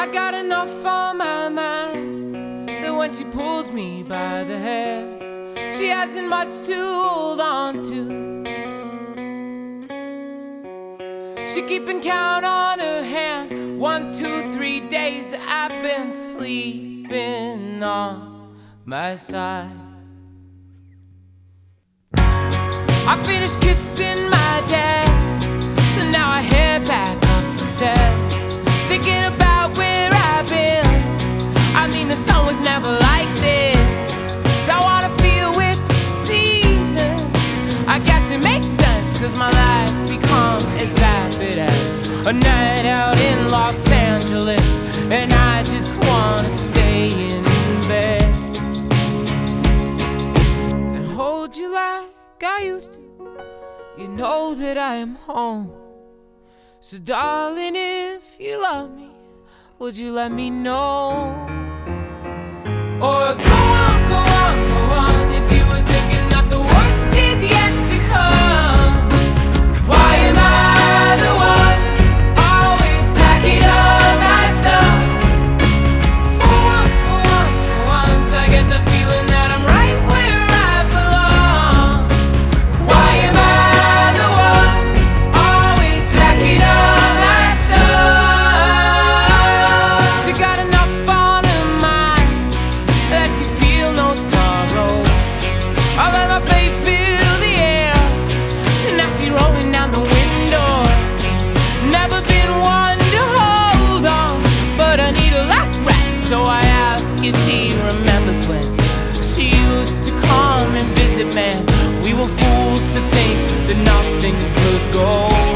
I got enough on my mind that when she pulls me by the hair, she hasn't much to hold on to. She keeping count on her hand, 1, 2, 3 days that I've been sleeping on my side. I finished kissing my dad, so now I head back up the steps, thinking about where I've been. I mean, the sun was never like this. I wanna feel with seasons. I guess it makes sense, cause my life's become as vapid as a night out in Los Angeles, and I just wanna stay in bed and hold you like I used to. You know that I am home. So darling, if you love me, would you let me know? Or go on, go on, go on, if you were thinking that the worst is yet to come. Why am I the one always packing up my stuff? For once, for once, for once, I get the feeling that I'm right where I belong. Why am I the one always packing up my stuff? She got enough on her mind that you feel no sorrow. I let my faith fill the air, so now she's rolling down the window. Never been one to hold on, but I need a last breath, so I ask if she remembers when she used to come and visit, man. We were fools to think that nothing could go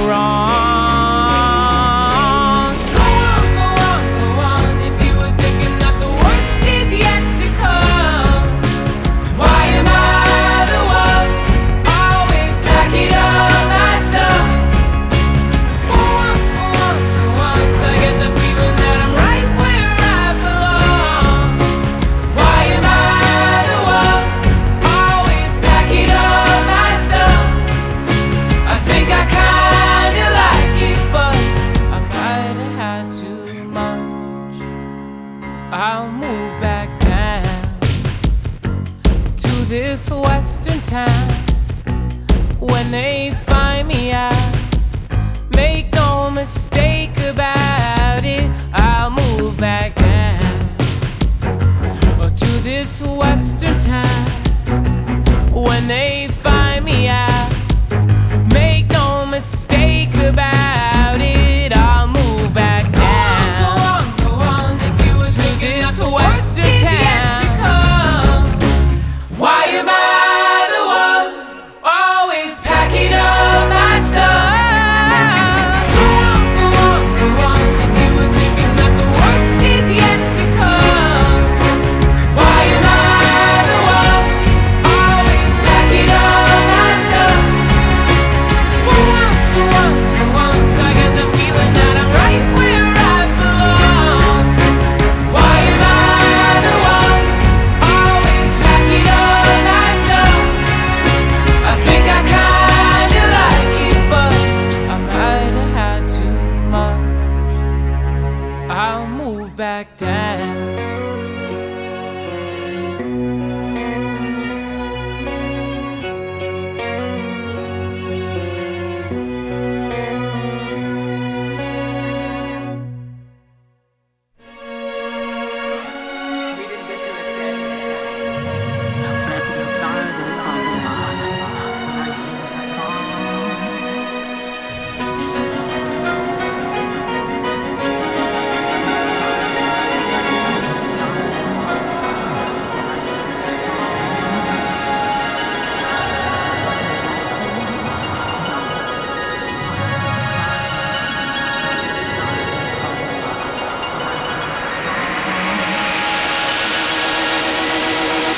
wrong. Go on, go on, go on, if you were thinking that the worst is yet to come. Why am I the one always packing up my stuff? For once, for once, for once, I get the feeling that I'm right where I belong. Why am I the one always packing up my stuff? I think I kinda like it, but I might have had too much. I'll move back down to this western town. When they find me out, make no mistake about it, I'll move back down to this western town. When they find me out, make no mistake about it, I'll move back down. Go on, go on, if you were thinking that's the western